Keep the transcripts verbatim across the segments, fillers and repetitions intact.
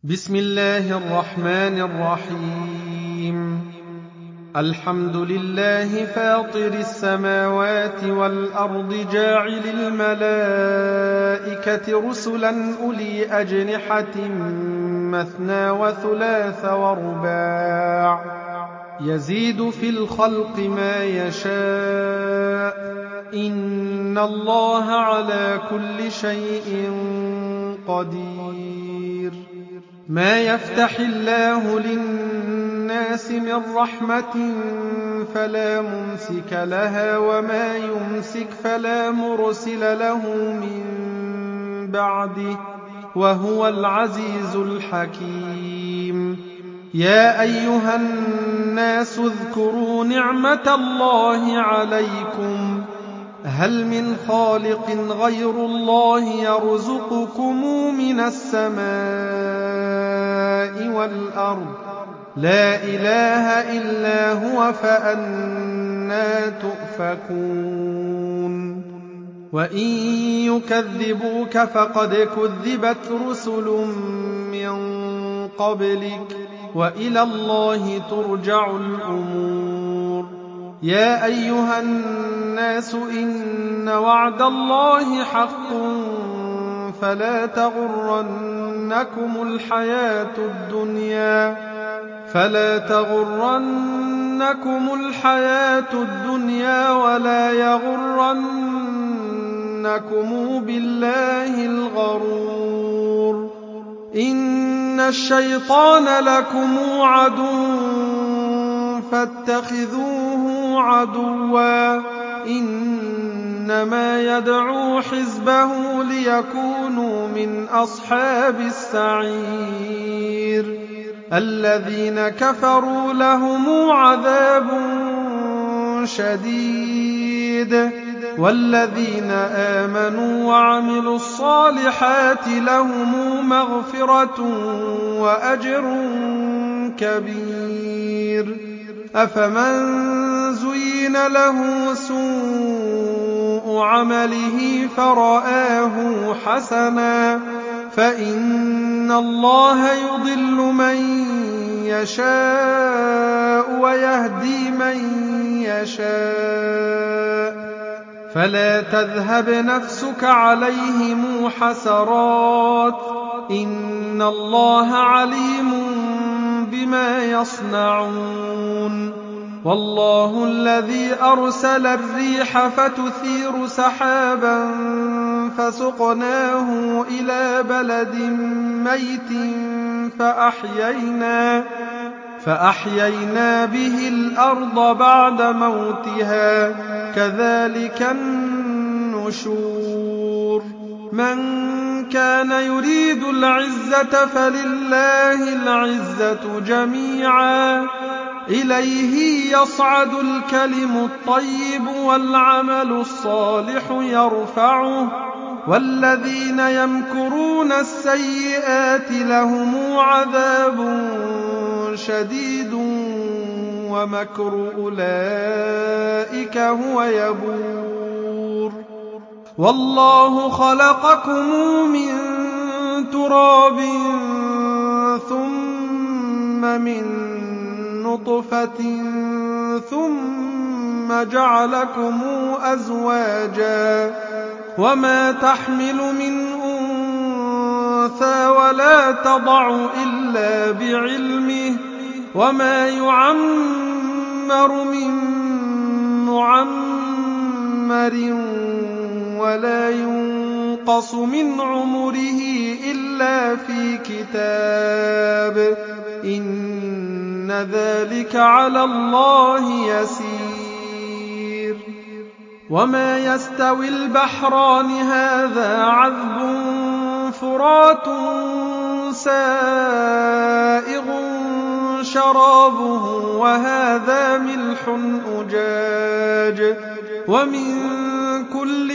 بسم الله الرحمن الرحيم. الحمد لله فاطر السماوات والأرض جاعل الملائكة رسلا أولي أجنحة مثنى وثلاث ورباع يزيد في الخلق ما يشاء إن الله على كل شيء قدير. ما يفتح الله للناس من رحمة فلا ممسك لها وما يمسك فلا مرسل له من بعده وهو العزيز الحكيم. يا أيها الناس اذكروا نعمة الله عليكم هل من خالق غير الله يرزقكم من السماء والأرض لا إله إلا هو فأنى تؤفكون. وإن يكذبوك فقد كذبت رسل من قبلك وإلى الله ترجع الأمور. يا أيها الناس إن وعد الله حق فلا تغرنكم الحياة الدنيا فلا تغرنكم الحياة الدنيا ولا يغرنكم بالله الغرور. إن الشيطان لكم عدو فاتخذوه عدوا إنما يدعو حزبه ليكونوا من أصحاب السعير. الذين كفروا لهم عذاب شديد والذين آمنوا وعملوا الصالحات لهم مغفرة وأجر كبير. أفمن زين له سوء عمله فرآه حسنا فإن الله يضل من يشاء ويهدي من يشاء فلا تذهب نفسك عليهم حسرات إن الله عليم بما يصنعون. والله الذي أرسل الريح فتثير سحابا فسقناه إلى بلد ميت فأحيينا, فأحيينا به الأرض بعد موتها كذلك النشور. من كان يريد العزة فلله العزة جميعا إليه يصعد الكلم الطيب والعمل الصالح يرفعه والذين يمكرون السيئات لهم عذاب شديد ومكر أولئك هو يبور. والله خلقكم من تراب ثم من نطفة ثم جعلكم أزواجا وما تحمل من أنثى ولا تضع إلا بعلمه وما يعمر من معمر ولا ينقص من عمره إلا في كتاب إن ذلك على الله يسير. وما يستوي البحران هذا عذب فرات سائغ شرابه وهذا ملح أجاج ومن كل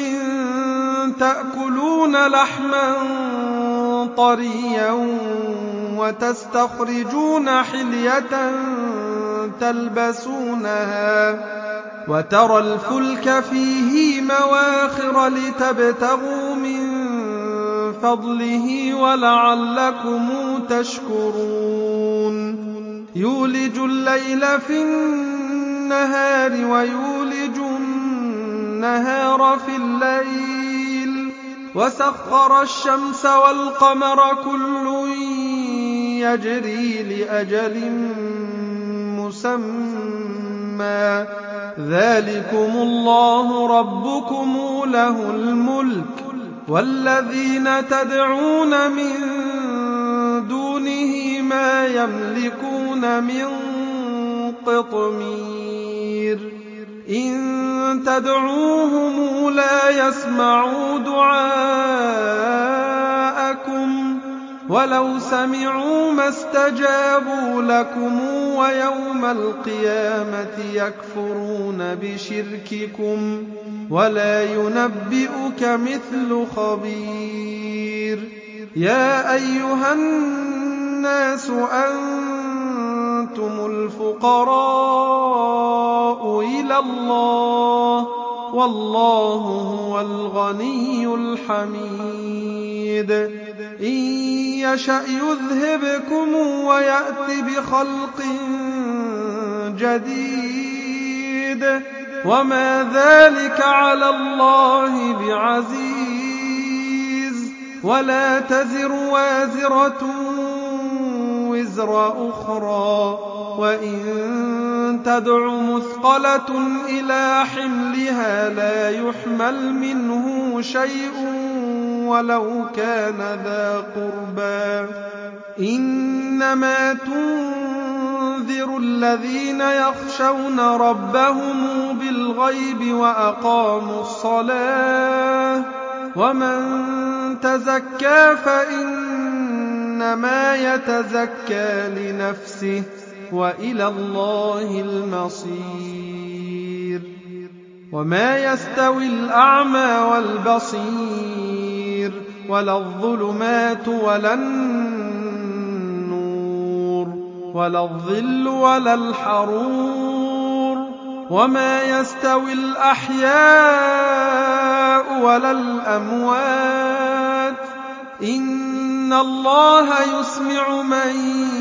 تأكلون لحما طريا وتستخرجون حلية تلبسونها وترى الفلك فيه مواخر لتبتغوا من فضله ولعلكم تشكرون يولج الليل في النهار ويولج النهار في الليل وسخر الشمس والقمر كل يجري لأجل مسمى ذلكم الله ربكم له الملك والذين تدعون من دونه ما يملكون من قطمير إن تدعوهم لا يسمعوا دعاءكم ولو سمعوا ما استجابوا لكم ويوم القيامة يكفرون بشرككم ولا ينبئك مثل خبير يا أيها الناس أنتم الفقراء إلى الله والله هو الغني الحميد إن يشأ يذهبكم ويأت بخلق جديد وما ذلك على الله بعزيز ولا تزر وازرة وزر أخرى وإن تدع مثقلة إلى حملها لا يحمل منه شيء ولو كان ذا قربى إنما تنذر الذين يخشون ربهم بالغيب وأقاموا الصلاة ومن تزكى فإنما يتزكى لنفسه وإلى الله المصير وما يستوي الأعمى والبصير ولا الظلمات ولا النور ولا الظل ولا الحرور وما يستوي الأحياء ولا الأموات إن الله يسمع من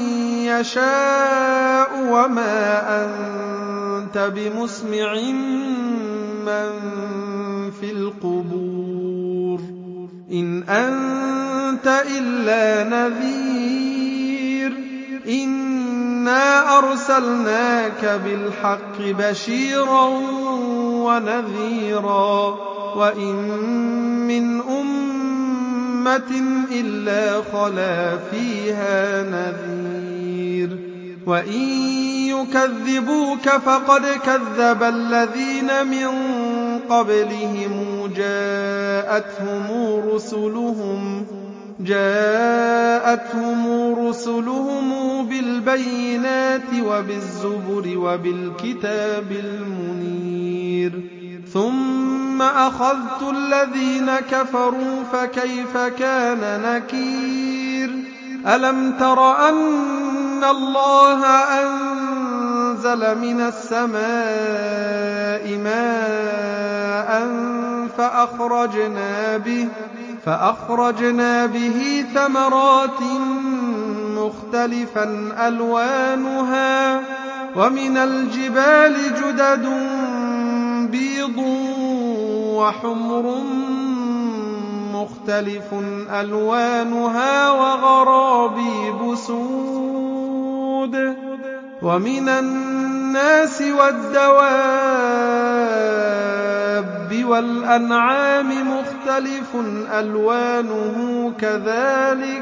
يشاء وما أنت بمسمع من في القبور إن أنت إلا نذير إنا أرسلناك بالحق بشيرا ونذيرا وإن من أمة إلا خلا فيها نذير وإن يكذبوك فقد كذب الذين من قبلهم جاءتهم رسلهم جاءتهم رسلهم بالبينات وبالزبر وبالكتاب المنير ثم أخذت الذين كفروا فكيف كان نكير ألم تر أن الله أنزل من السماء ماء فأخرجنا به فأخرجنا به ثمرات مختلفا ألوانها ومن الجبال جدد بيض وحمر مختلف ألوانها وغرابيب سود ومن الناس والدواب والأنعام مختلف ألوانه كذلك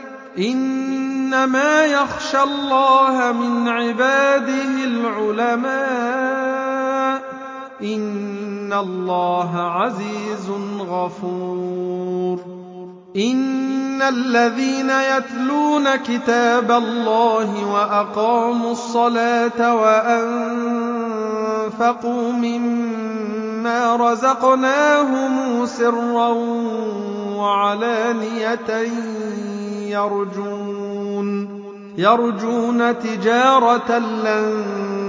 إنما يخشى الله من عباده العلماء إن الله عزيز غفور إن الذين يتلون كتاب الله وأقاموا الصلاة وأنفقوا مما رزقناهم سرا وعلانية يرجون يرجون تجارة لن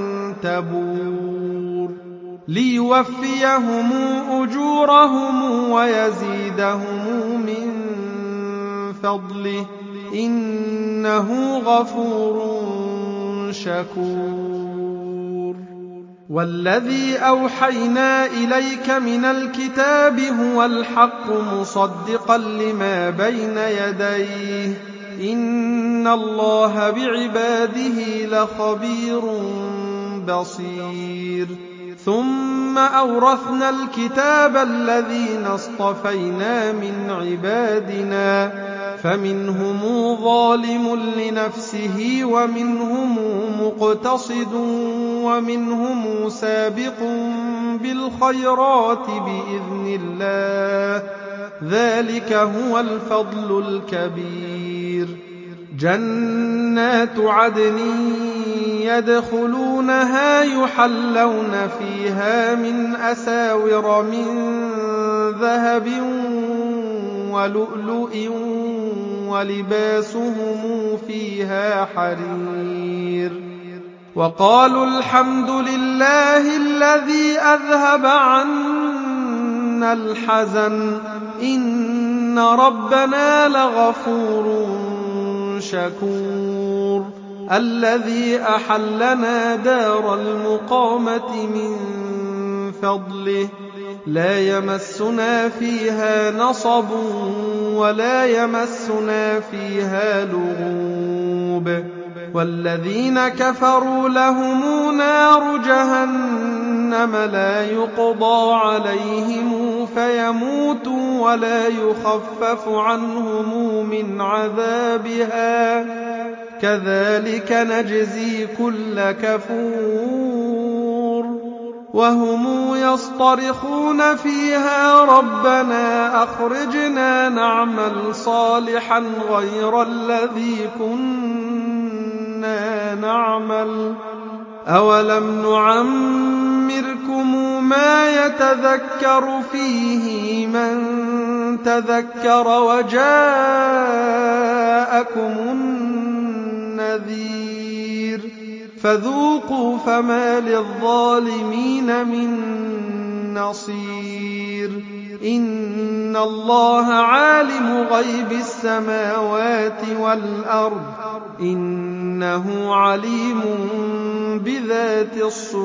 تبور ليوفيهم أجورهم ويزيدهم من فضله إنه غفور شكور والذي أوحينا إليك من الكتاب هو الحق مصدقا لما بين يديه إن الله بعباده لخبير بصير ثم أورثنا الكتاب الذين اصطفينا من عبادنا فمنهم ظالم لنفسه ومنهم مقتصد ومنهم سابق بالخيرات بإذن الله ذلك هو الفضل الكبير جنات عدن يدخلونها يحلون فيها من أساور من ذهب ولؤلؤ ولباسهم فيها حرير وقالوا الحمد لله الذي أذهب عنا الحزن إن ربنا لغفور شكور الذي أحلنا دار المقامة من فضله لا يمسنا فيها نصب ولا يمسنا فيها لغوب والذين كفروا لهم نار جهنم لا يقضى عليهم فيموتوا ولا يخفف عنهم من عذابها كذلك نجزي كل كفور وهم يصطرخون فيها ربنا أخرجنا نعمل صالحا غير الذي كنا نعمل أولم نعمركم ما يتذكر فيه من تذكر وجاءكم النذير فذوقوا فما للظالمين من نصير إن الله عالم غيب السماوات والأرض إنه عليم بذات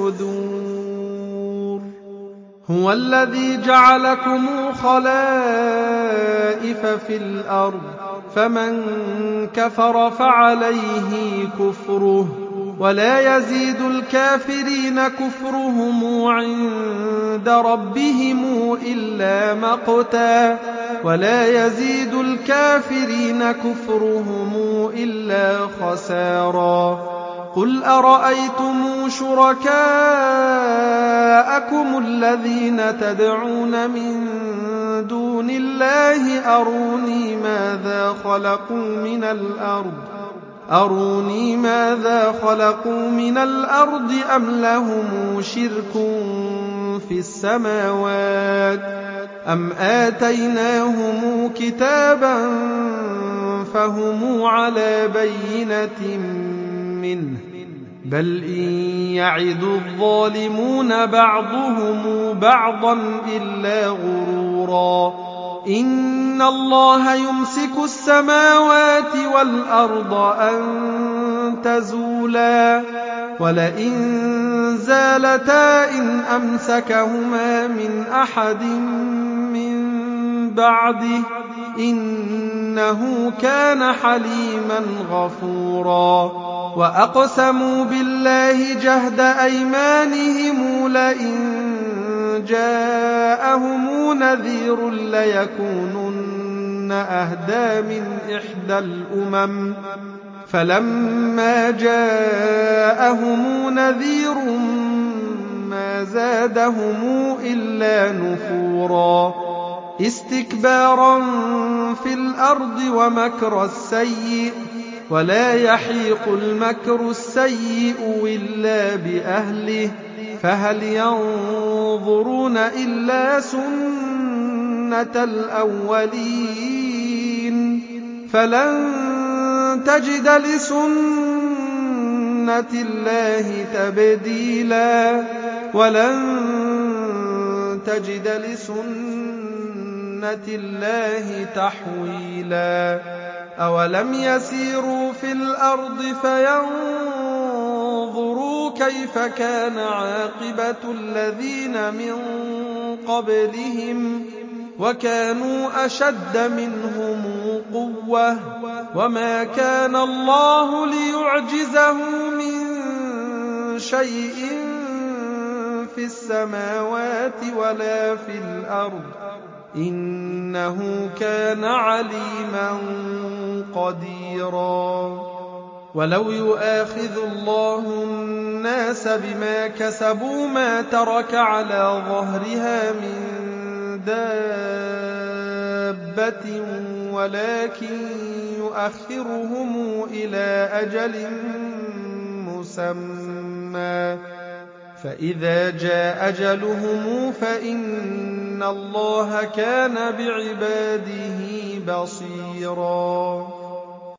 الصدور هو الذي جعلكم خلائف في الأرض فمن كفر فعليه كفره ولا يزيد الكافرين كفرهم عند ربهم إلا مقتا ولا يزيد الكافرين كفرهم إلا خسارا قل أرأيتم شركاءكم الذين تدعون من دون الله أروني ماذا خلقوا من الأرض أروني ماذا خلقوا من الأرض أم لهم شرك في السماوات أم آتيناهم كتابا فهم على بينة منه بل إن يعد الظالمون بعضهم بعضا إلا غرورا إن الله يمسك السماوات والأرض أن تزولا ولئن زالتا إن أمسكهما من أحد من بعده إنه كان حليما غفورا وأقسموا بالله جهد أيمانهم لئن جاءهم نذير ليكونن أهدى من إحدى الأمم فلما جاءهم نذير ما زادهم إلا نفورا استكبارا في الأرض ومكر السيء ولا يحيق المكر السيء إلا بأهله فهل ينظرون إلا سنة الأولين فلن تجد لسنة الله تبديلا ولن تجد لسنة الله تحويلا أَوَلَمْ يَسِيرُوا فِي الْأَرْضِ فَيَنظُرُوا كَيْفَ كَانَ عَاقِبَةُ الَّذِينَ مِن قَبْلِهِمْ وَكَانُوا أَشَدَّ مِنْهُمْ قُوَّةً وَمَا كَانَ اللَّهُ لِيُعْجِزَهُ مِن شَيْءٍ فِي السَّمَاوَاتِ وَلَا فِي الْأَرْضِ إِنَّهُ كَانَ عَلِيمًا قَدِيرًا وَلَوْ يُؤَاخِذُ اللَّهُ النَّاسَ بِمَا كَسَبُوا مَا تَرَكَ عَلَىٰ ظَهْرِهَا مِن دَابَّةٍ وَلَٰكِن يُؤَخِّرُهُمْ إِلَىٰ أَجَلٍ مُّسَمًّى فَإِذَا جَاءَ أَجَلُهُمْ فَإِنَّ اللَّهَ كَانَ بِعِبَادِهِ بَصِيرًا